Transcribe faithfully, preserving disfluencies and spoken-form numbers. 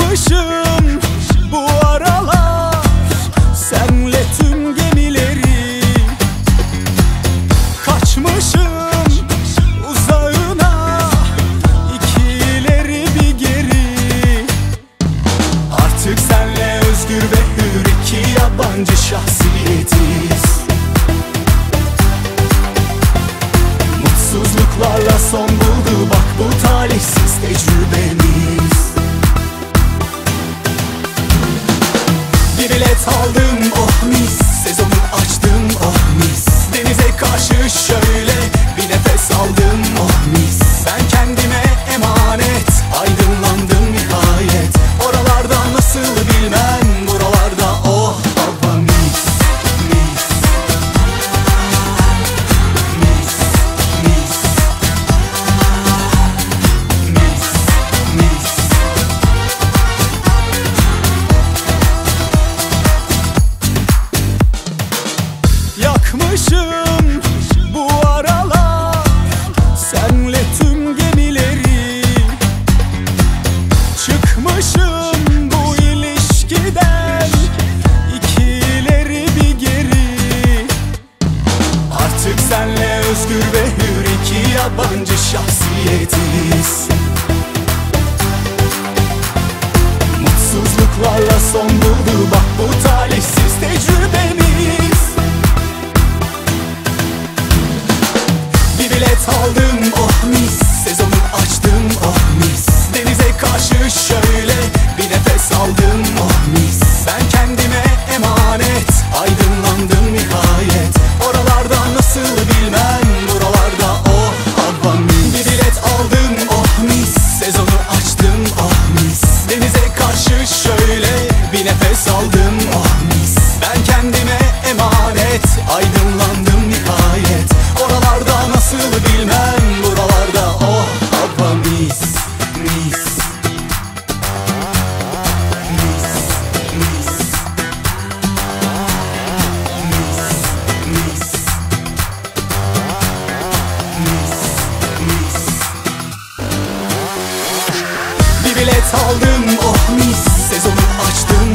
Yakmışım bu aralar senle tüm gemileri, kaçmışım uzağına iki ileri bir geri. Artık senle özgür ve hür iki yabancı şahsiyetiz. Mutsuzluklarla son buldu bak bu talihsiz tecrübemiz. Bir bilet aldım oh mis, sezonu açtım oh mis. Denize karşı şöyle bir nefes aldım oh mis. Ben kendime emanet, aydınlandım nihayet. Oralarda nasıl bilmem, buralarda oh baba mis, mis, mis, mis, mis, mis. Yakmışım bu aralar senle tüm gemileri, çıkmışım bu ilişkiden iki ileri bir geri. Artık senle özgür ve hür iki yabancı şahsiyetiz. Mutsuzluklarla son buldu bak bu talihsiz tecrübemiz. Bir bilet aldım oh mis, sezonu açtım oh mis. Denize karşı şöyle bir nefes aldım oh mis. Ben kendime emanet, aydınlandım nihayet. Oralarda nasıl bilmem, buralarda oh hava mis. Bir bilet aldım oh mis, sezonu açtım oh mis. Denize karşı şöyle bir nefes aldım oh mis. Ben kendime emanet, aydınlandım nihayet. Oralarda nasıl bilmem, buralarda oh hava mis, mis, mis, mis, mis, mis, mis, mis. Bir bilet aldım oh mis, sezonu açtım